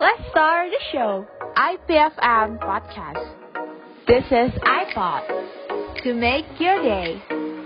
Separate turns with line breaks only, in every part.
Let's start the show. IPFM Podcast. This is iPod. To make your day.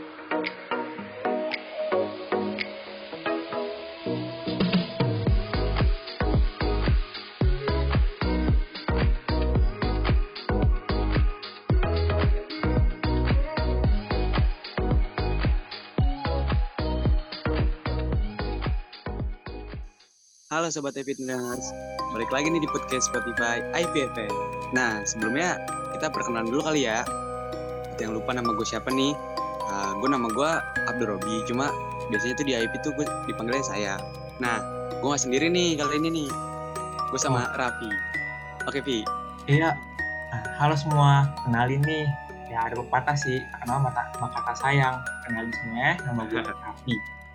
Halo Sobat Epidners, balik lagi nih di podcast Spotify IPFM. Nah, sebelumnya kita perkenalan dulu kali ya. Yang lupa nama gue siapa nih? Nama gue Abdul Robi, cuma biasanya tuh di IP tuh gue dipanggilnya saya. Nah, gue gak sendiri nih kali ini nih. Gue sama Raffi. Oke, Vi.
Iya, halo semua, kenalin nih. Ya ada pepatah sih, kenal maka kata sayang. Kenalin semua ya, nama gue Raffi.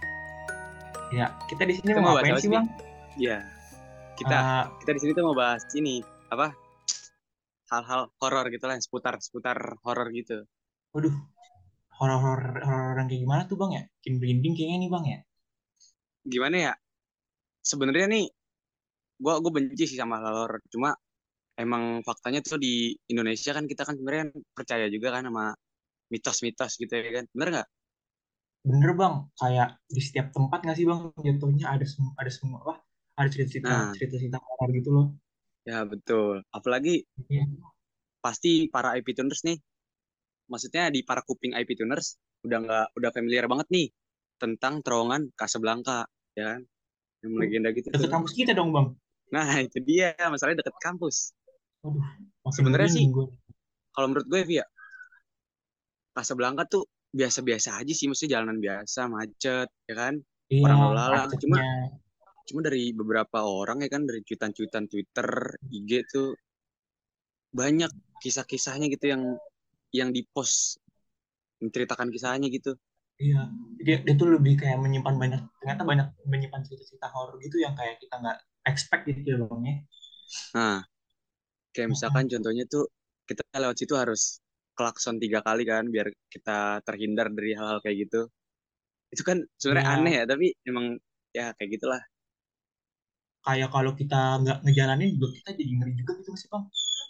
Ya, kita di sini mau ngapain sih, Bang?
Iya, kita di sini tuh mau bahas ini apa? Hal-hal horor gitu lah, seputar horor gitu.
Waduh, horor yang kayak gimana tuh, Bang ya? Bikin merinding kayaknya nih, Bang ya.
Gimana ya? Sebenarnya nih, gue benci sih sama horor. Cuma emang faktanya tuh di Indonesia kan kita kan sebenarnya percaya juga kan sama mitos-mitos gitu ya kan. Bener nggak?
Bener, Bang. Kayak di setiap tempat nggak sih, Bang? Jatuhnya ada semua apa? Ada
Nah,
cerita horor gitu loh.
ya betul. Apalagi
Iya.
pasti para IP tuners nih, maksudnya di para kuping IP tuners udah familiar banget nih tentang terowongan Casablanca, ya kan? Yang legenda gitu
Deket
tuh.
kampus kita dong, Bang.
Nah, itu dia masalahnya deket kampus.
Waduh, makin
Sebenarnya sih
merinding gue.
kalau menurut gue Via, Casablanca tuh biasa-biasa aja sih, mesti jalanan biasa, macet, ya kan?
Iya,
Orang lalu lalang. Cuma
macetnya.
cuma dari beberapa orang ya kan, dari cuitan-cuitan Twitter, IG tuh banyak kisah-kisahnya gitu yang di-post menceritakan kisahnya gitu.
Iya, dia tuh lebih kayak ternyata banyak menyimpan cerita-cerita horor gitu yang kayak kita nggak expect gitu ya Bang ya.
Nah, kayak misalkan
Mm-mm.
contohnya tuh kita lewat situ harus klakson 3 kali kan biar kita terhindar dari hal-hal kayak gitu. Itu kan sebenarnya aneh
Iya,
ya, tapi emang ya kayak gitulah.
kayak kalau kita nggak ngejalanin juga kita jadi ngeri juga gitu sih Bang.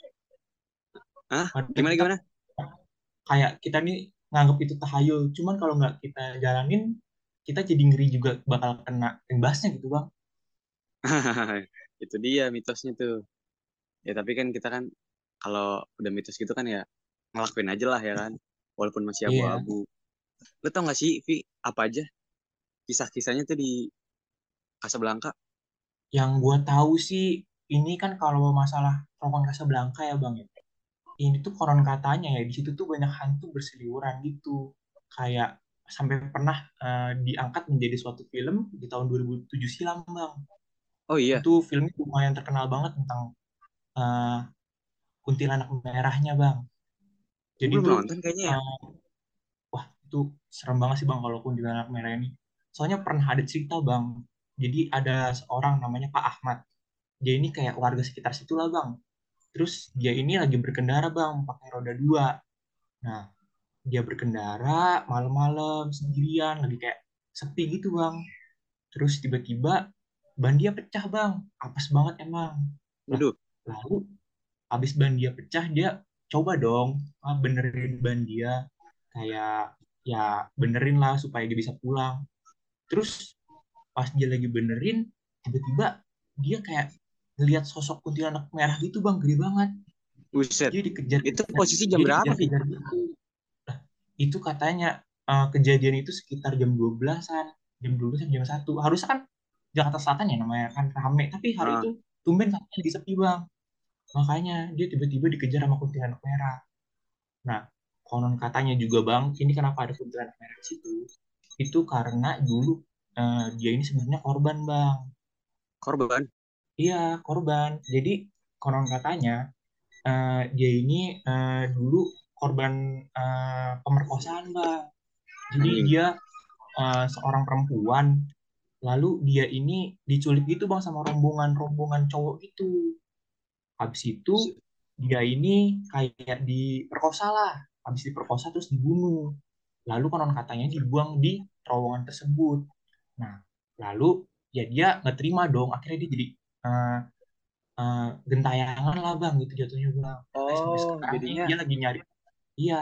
Hah?
Padahal
Gimana
kita
gimana?
kayak kita nih nganggap itu tahayul, cuman kalau nggak kita jalanin kita jadi ngeri juga bakal kena imbasnya gitu Bang.
Itu dia mitosnya tuh. Ya tapi kan kita kan kalau udah mitos gitu kan ya ngelakuin aja lah ya kan. Walaupun masih
Iya,
abu-abu. Lo tau gak sih, Vi, apa aja kisah-kisahnya tuh di Casablanca?
yang gua tahu sih ini kan kalau masalah Roman Casablanca ya Bang ya. Ini tuh konon katanya ya di situ tuh banyak hantu berseliweran gitu kayak sampai pernah diangkat menjadi suatu film di tahun 2007 silam bang.
Oh iya,
Itu filmnya lumayan terkenal banget tentang eh, kuntilanak merahnya bang.
gue
Jadi
belum
tuh
nonton kayaknya ya.
eh, wah itu serem banget sih bang kalau kuntilanak merah ini, soalnya pernah ada cerita bang. Jadi ada seorang namanya Pak Ahmad, dia ini kayak warga sekitar situ lah bang. Terus dia ini lagi berkendara bang pakai roda dua. Nah, dia berkendara malam-malam sendirian lagi kayak sepi gitu bang. Terus tiba-tiba ban dia pecah bang, apes banget emang. Lah,
Waduh,
lalu habis ban dia pecah dia coba dong benerin ban dia, kayak ya benerin lah supaya dia bisa pulang. Terus pas dia lagi benerin tiba-tiba dia kayak ngelihat sosok kuntilanak merah gitu bang, gede banget.
buset.
Dia
Itu
dikejar-kejar,
posisi jam
dia
berapa, Vi?
dikejar-kejar gitu. Itu katanya kejadian itu sekitar jam 12-an, jam 1. Harusnya kan Jakarta Selatan ya namanya kan rame, tapi hari
Ah,
itu tumben katanya lagi sepi bang. Makanya dia tiba-tiba dikejar sama kuntilanak merah. Nah, konon katanya juga bang, ini kenapa ada kuntilanak merah di situ? Itu karena dulu dia ini sebenarnya korban bang.
korban.
Iya, korban. Jadi konon katanya dia ini dulu korban pemerkosaan bang. Jadi
Anjing.
dia seorang perempuan, lalu dia ini diculik gitu bang sama rombongan cowok gitu. Habis itu dia ini kayak diperkosa lah, habis diperkosa terus dibunuh, lalu konon katanya dibuang di terowongan tersebut. Nah, lalu ya dia nggak terima dong, akhirnya dia jadi eh, gentayangan lah bang gitu jatuhnya bang. Sampai
Oh,
sekarang nih
jadinya
dia lagi nyari. Iya,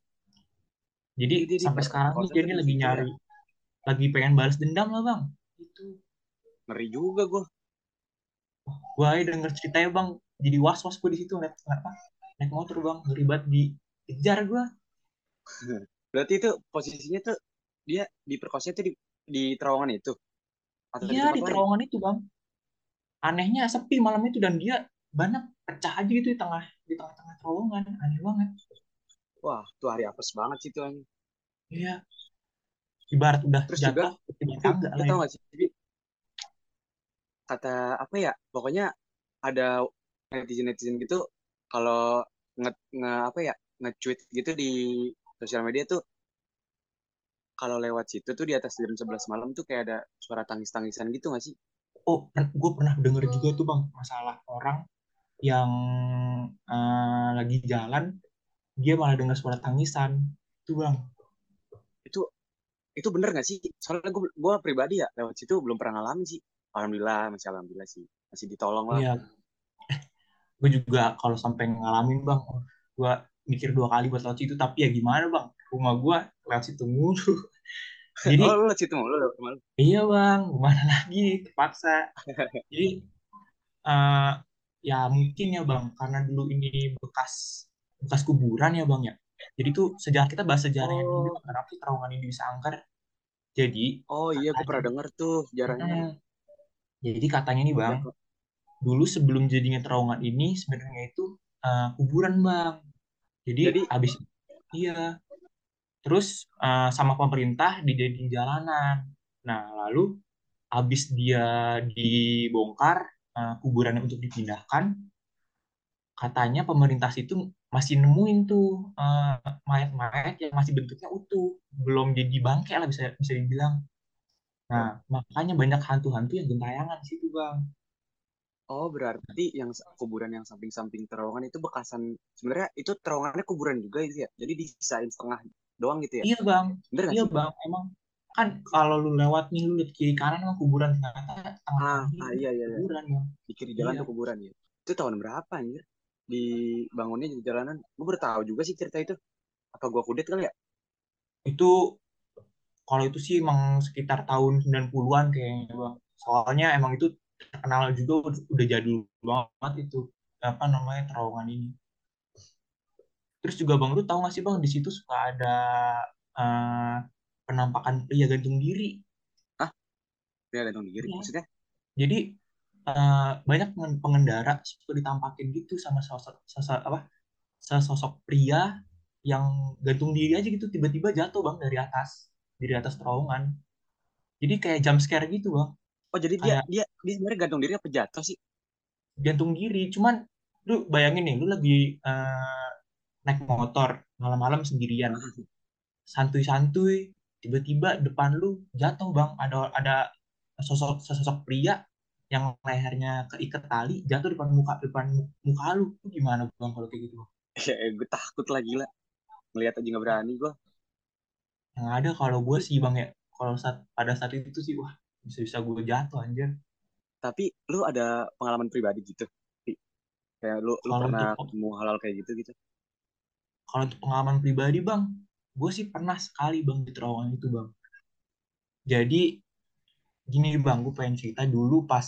jadi
jadi dia
sampai sekarang nih
diperkosa
dia
tuh
ini
di
lagi
situ ya.
nyari, lagi pengen balas dendam lah bang. Itu
Ngeri juga gue.
gue aja denger ceritanya bang, jadi was was gue di situ naik apa, naik motor bang, ngeri banget dikejar gue.
Berarti itu posisinya tuh dia diperkosa tuh di terowongan itu atau di
Iya
tempat
di
lain?
terowongan itu bang, anehnya sepi malam itu dan dia banyak pecah aja gitu di tengah-tengah terowongan, aneh banget.
Wah, tuh hari apes banget sih tuh anjing.
Iya, ibarat udah
Terus juga,
jatuh ke
Pi,
tangga
lu
lah
tau
itu.
gak sih, Pi, kata apa ya? Pokoknya ada netizen-netizen gitu kalau nge apa ya? Nge-tweet gitu di sosial media tuh kalau lewat situ tuh di atas jam 11 malam tuh kayak ada suara tangis-tangisan gitu gak sih?
Oh, gue pernah denger juga tuh bang masalah orang yang lagi jalan dia malah dengar suara tangisan itu bang.
Itu itu bener gak sih? Soalnya gue pribadi ya lewat situ belum pernah ngalamin sih. Alhamdulillah, masih alhamdulillah sih. Masih ditolong lah.
Iya, gue juga kalau sampai ngalamin bang, gue mikir dua kali buat lewat situ, tapi ya gimana bang, rumah gue lewat situ mulu. Jadi
Oh, lu lewat situ lu lewat rumah lu.
iya bang, gimana lagi, terpaksa. Jadi eh, ya mungkin ya bang, karena dulu ini bekas bekas kuburan ya bang ya. Jadi tuh sejarah, kita bahas sejarahnya dulu
Oh,
bang, kenapa sih terowongan ini bisa angker. Jadi
oh iya gue
katanya,
pernah denger tuh sejarahnya.
jadi katanya nih bang,
Ya,
dulu sebelum jadinya terowongan ini sebenarnya itu kuburan bang. Jadi
jadi
habis, iya, terus sama pemerintah dijadiin jalanan. Nah lalu habis dia dibongkar, kuburannya untuk dipindahkan, katanya pemerintah situ masih nemuin tuh mayat-mayat yang masih bentuknya utuh, belum jadi bangkai lah bisa bisa dibilang. Nah makanya banyak hantu-hantu yang gentayangan di situ bang.
oh berarti yang kuburan yang samping-samping terowongan itu bekasan sebenarnya itu terowongannya kuburan juga itu ya. Jadi disain setengah doang gitu ya.
Iya bang,
Bener gak
iya
sih?
bang, emang kan kalau lu lewat nih lu lihat kiri kanan mah kuburan, ternyata
Ah,
tengah-tengahnya
ah
itu
iya iya iya.
kuburan bang.
Di kiri jalan
Iya,
tuh kuburan ya. Itu tahun berapa anjir? Dibangunnya di jalanan. Gue baru tahu juga sih cerita itu. Apa gua kudet kali ya?
itu kalau itu sih emang sekitar tahun 90-an kayaknya bang. Soalnya emang itu terkenal juga, udah jadul banget itu apa namanya terowongan ini. Terus juga bang, lu tahu gak sih bang di situ suka ada eh, penampakan pria gantung diri.
Hah? Dia gantung diri.
Iya.
Maksudnya?
Jadi banyak pengendara suka ditampakin gitu sama sosok sosok apa sesosok pria yang gantung diri aja gitu, tiba-tiba jatuh bang dari atas terowongan. Jadi kayak jump scare gitu bang,
Oh jadi dia
kayak
dia dia sebenarnya gantung diri apa jatuh sih?
gantung diri. Cuman lu bayangin nih, lu lagi naik motor malam-malam sendirian, santuy-santuy, tiba-tiba depan lu jatuh bang, ada sesosok pria yang lehernya keikat tali jatuh depan muka lu. Lu gimana bang kalau kayak gitu bang?
Ya, gue takut lah gila. Ngeliat aja nggak berani gue.
Yang ada kalau gue
Tapi,
sih bang ya, kalau pada saat itu sih wah, bisa-bisa gue jatuh anjir.
tapi lu ada pengalaman pribadi gitu? Pi? Kayak lu
Kalau
pernah
untuk
ketemu hal-hal kayak gitu gitu?
kalau untuk pengalaman pribadi bang, gue sih pernah sekali bang di terowongan itu bang. Jadi gini bang, gue pengen cerita dulu pas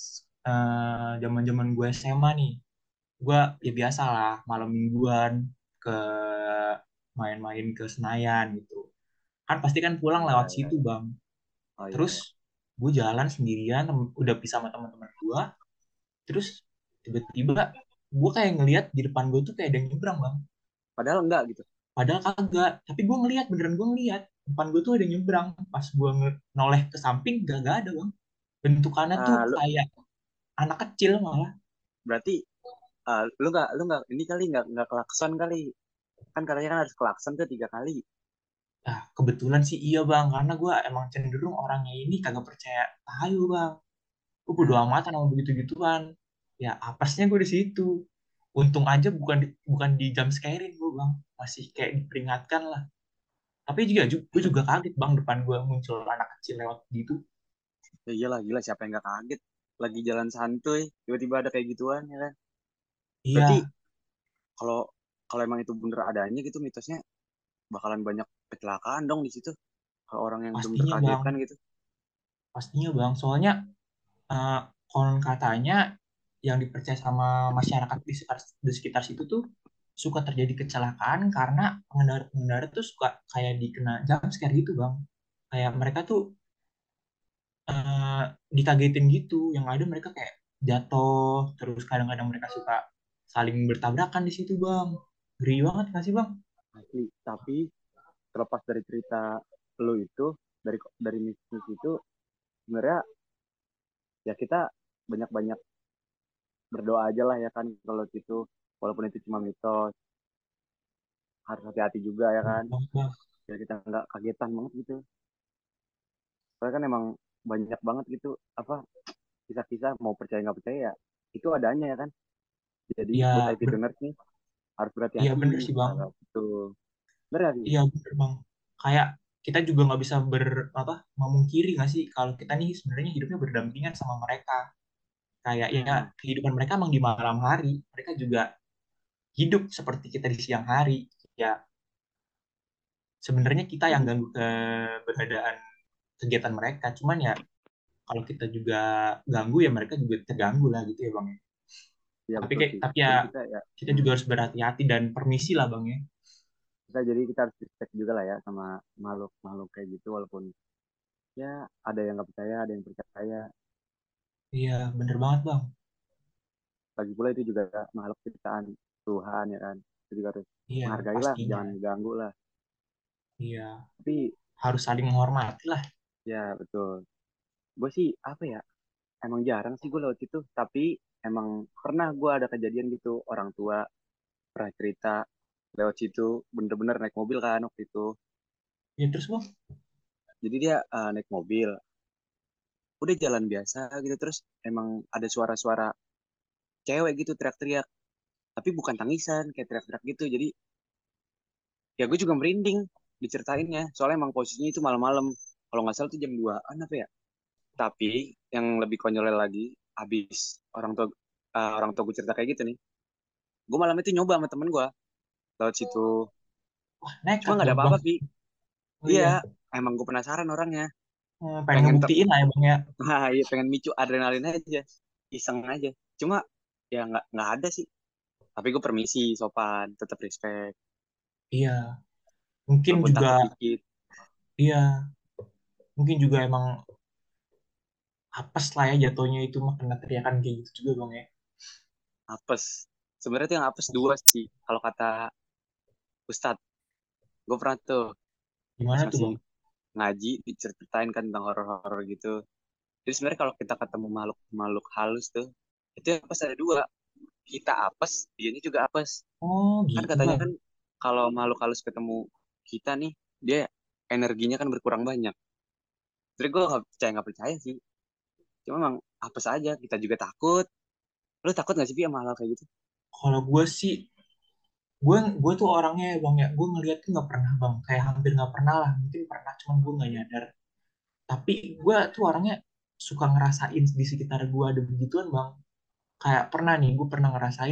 zaman-zaman gue SMA nih. Gue ya biasa lah malam mingguan ke main-main ke Senayan gitu. Kan pasti kan pulang
Iya,
lewat
iya.
situ bang.
Oh iya,
Terus
iya.
gue jalan sendirian, udah pisah sama teman-teman gue. Terus tiba-tiba gue kayak ngelihat di depan gue tuh kayak ada yang nyebrang bang.
Padahal enggak gitu.
Padahal kagak, tapi gue ngelihat, beneran gue ngelihat depan gue tuh ada yang nyebrang. Pas gue noleh ke samping gak ada bang. Bentukannya tuh
Lu
kayak anak kecil malah.
berarti lu nggak ini kali nggak kelakson kali. Kan katanya kan harus kelakson tuh 3 kali.
Nah, kebetulan sih iya bang, karena gue emang cenderung orangnya ini kagak percaya tahu bang. Gue bodo amatan sama begitu-gituan. Ya apesnya gue di situ. Untung aja bukan di jam scarein gue bang, masih kayak diperingatkan lah. Tapi juga gue juga kaget bang, depan gue muncul anak kecil lewat gitu.
Ya iyalah gila siapa yang nggak kaget. lagi jalan santuy tiba-tiba ada kayak gituan ya kan. Berarti
Iya,
kalau kalau emang itu bener adanya gitu mitosnya bakalan banyak kecelakaan dong di situ. Kalau orang yang bener
pastinya Bang.
kagetan gitu.
Pastinya Bang. Soalnya eh, konon katanya yang dipercaya sama masyarakat di sekitar situ tuh suka terjadi kecelakaan karena pengendara-pengendara tuh suka kayak dikena jump scare gitu Bang. Kayak mereka tuh eh, dikagetin gitu. Yang ada mereka kayak jatuh, terus kadang-kadang mereka suka saling bertabrakan di situ Bang. Ngeri banget nggak sih Bang?
Asli. Tapi terlepas dari cerita lu itu dari mistis itu sebenarnya ya kita banyak-banyak berdoa aja lah ya kan kalau gitu walaupun itu cuma mitos harus hati-hati juga ya kan
Bang.
biar kita nggak kagetan banget gitu soalnya kan emang banyak banget gitu apa kisah-kisah mau percaya nggak percaya ya itu adanya ya kan jadi buat
Ya,
IP donors nih harus
iya
berhati-hati
bener sih Bang.
kalau itu bener gak sih.
Iya bener Bang. Kayak kita juga nggak bisa apa memungkiri nggak sih kalau kita nih sebenarnya hidupnya berdampingan sama mereka. Kayak ya
Nah,
kehidupan mereka emang di malam hari. Mereka juga hidup seperti kita di siang hari. Ya sebenarnya kita yang
jadi
ganggu keberadaan kegiatan mereka. Cuman ya kalau kita juga ganggu ya mereka juga terganggu lah gitu ya Bang. Ya.
ya
Tapi
betul
kayak
sih
tapi ya
jadi kita ya
kita juga harus berhati-hati dan permisi lah Bang ya.
kita harus respect juga lah ya sama makhluk-makhluk kayak gitu walaupun ya ada yang nggak percaya ada yang percaya
Iya bener banget Bang.
lagi pula itu juga makhluk ciptaan Tuhan ya kan itu juga harus
Iya
menghargai lah
pastinya.
jangan ganggu lah
Iya
tapi
harus saling menghormati lah.
ya betul gue sih apa ya emang jarang sih gue lewat situ tapi emang pernah gue ada kejadian gitu orang tua pernah cerita lewat situ bener-bener naik mobil kan waktu itu
Ya terus Bang.
jadi dia naik mobil udah jalan biasa gitu terus emang ada suara-suara cewek gitu teriak-teriak tapi bukan tangisan kayak teriak-teriak gitu jadi ya gue juga merinding diceritainnya soalnya emang posisinya itu malam-malam kalau nggak salah tuh jam 2-an apa ya tapi yang lebih konyol lagi habis orang tua gue cerita kayak gitu nih gue malam itu nyoba sama temen gue lewat situ
Wah,
cuma
nekat
nggak ada
dong, Bang.
apa-apa Vi
Oh
iya
iya.
emang gue penasaran orangnya
Pengen
pengen
ngebuktiin lah ya, Bang ya.
nah, iya, pengen micu adrenalin aja iseng aja cuma ya nggak ada sih tapi gue permisi sopan tetap respect
Iya. Mungkin
walaupun
juga,
takut dikit
iya. Mungkin juga emang apes lah ya jatuhnya itu mah kena teriakan kayak gitu juga, Bang ya.
apes sebenarnya tuh yang apes dua sih kalau kata Ustadz gue pernah tuh pas
Gimana tuh,
masih
Bang?
ngaji diceritain kan tentang horor-horor gitu jadi sebenarnya kalau kita ketemu makhluk halus tuh itu yang apes ada dua kita apes dianya juga apes
Oh,
kan
gitu,
katanya
Bang.
kan kalau makhluk halus ketemu kita nih dia energinya kan berkurang banyak jadi gue nggak percaya sih cuma emang apes aja kita juga takut lu takut nggak sih Pi, sama hal kayak gitu
Kalau gue sih, gue tuh orangnya ya, Bang ya. Gue ngeliat tuh nggak pernah, Bang. Kayak hampir nggak pernah lah. Mungkin pernah, cuman gue nggak nyadar. Tapi gue tuh orangnya suka ngerasain di sekitar gue ada begituan, Bang. Kayak pernah nih, gue pernah ngerasain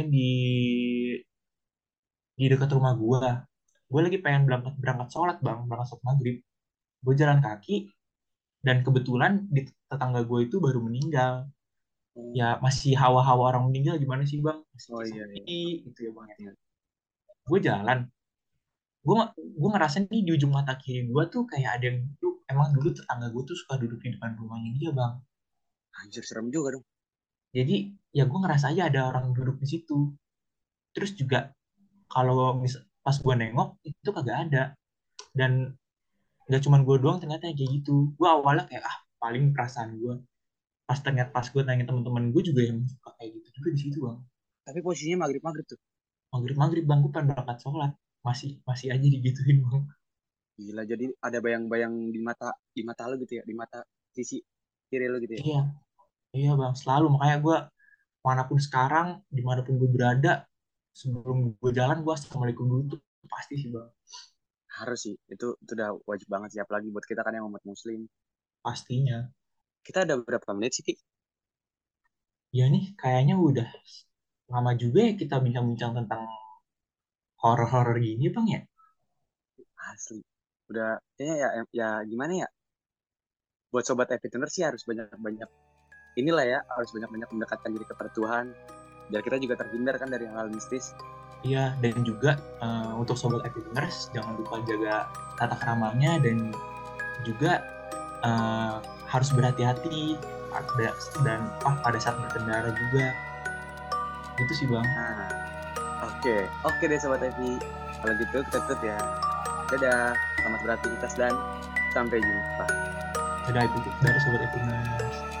di dekat rumah gue. Gue lagi pengen berangkat berangkat sholat bang, berangkat sholat maghrib. Gue jalan kaki dan kebetulan di tetangga gue itu baru meninggal. Ya
oh,
masih hawa-hawa orang meninggal gimana sih bang? Masih
oh
kayak
iya
sepi
iya
gitu ya bang. Ya.
iya.
Gue jalan, gue ngerasa nih di ujung mata kiri gue tuh kayak ada yang duduk. Emang dulu tetangga gue tuh suka duduk di depan rumahnya dia bang.
Anjir serem juga dong
Jadi ya gue ngerasa aja ada orang duduk di situ. Terus juga kalau pas gue nengok itu kagak ada. Dan nggak cuma gue doang ternyata yang kayak gitu. Gue awalnya kayak paling perasaan gue. Pas gue tanya teman-teman gue juga yang suka kayak gitu juga di situ bang.
tapi posisinya maghrib maghrib tuh
Maghrib bang gue pengen berangkat sholat masih masih aja digituin bang.
gila jadi ada bayang-bayang di mata lo gitu ya di mata sisi kiri lo gitu ya
Iya iya bang selalu makanya gue manapun sekarang dimanapun gue berada sebelum gue jalan gue assalamualaikum dulu tuh pasti sih bang.
harus sih itu udah wajib banget sih apalagi buat kita kan yang umat muslim
Pastinya.
kita ada berapa menit sih Ki?
Ya nih, kayaknya udah lama juga ya kita bincang-bincang tentang horor-horor gini, Bang ya.
Asli. Udah kayaknya ya gimana ya? Buat sobat Epitener sih harus banyak-banyak inilah ya, harus banyak-banyak mendekatkan diri kepada Tuhan biar kita juga terhindar kan dari hal-hal mistis.
Iya, dan juga untuk sobat Epicners, jangan lupa jaga tata keramanya dan juga eh, harus berhati-hati dan pada saat berkendara juga. Gitu sih Bang.
Nah, oke deh sobat Epi. Kalau gitu kita tutup ya. Dadah, selamat beraktivitas dan sampai jumpa.
Dadah, itu dari sobat Epicners.